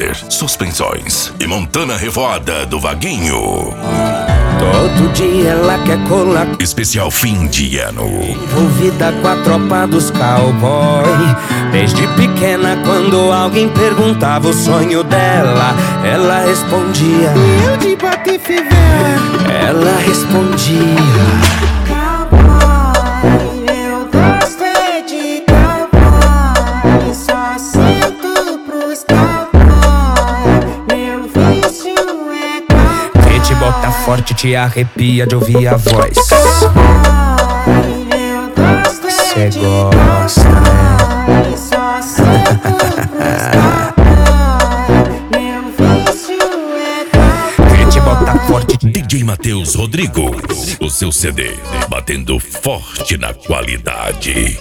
Master, Suspensões e Montana Revoada do Vaguinho. Todo dia ela quer colar. Especial fim de ano. Envolvida com a tropa dos cowboy. Desde pequena, quando alguém perguntava o sonho dela, ela respondia: eu de Patife Velho. Ela respondia: cowboy, eu gosto é de cowboy. Só sinto pros cowboy. Meu vício é cowboy. Quem te bota forte te arrepia de ouvir a voz. Eu gosto Cê de gosta, cowboy. Só sinto pros cowboy. Meu vício é cowboy. Quem te bota forte DJ Matheus Rodrigo, o seu CD batendo forte na qualidade.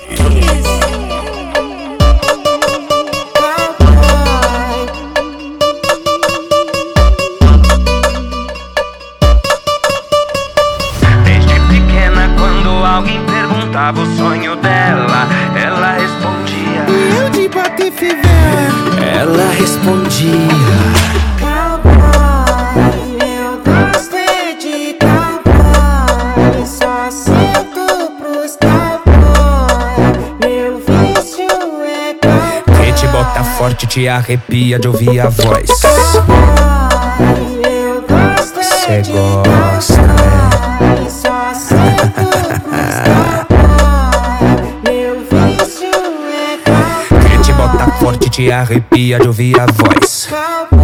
Desde pequena, quando alguém perguntava o sonho dela, ela respondia: eu de Patife Velho. Ela respondia: Cowboy, eu gosto é de cowboy. Só sinto pros cowboy. Meu vício é cowboy. quem te bota forte te arrepia de ouvir a voz. Eu gosto Cê é de gosta, cowboy. Só sinto pros cowboy. Meu vício é cowboy. quem te bota forte te arrepia de ouvir a voz. Cowboy.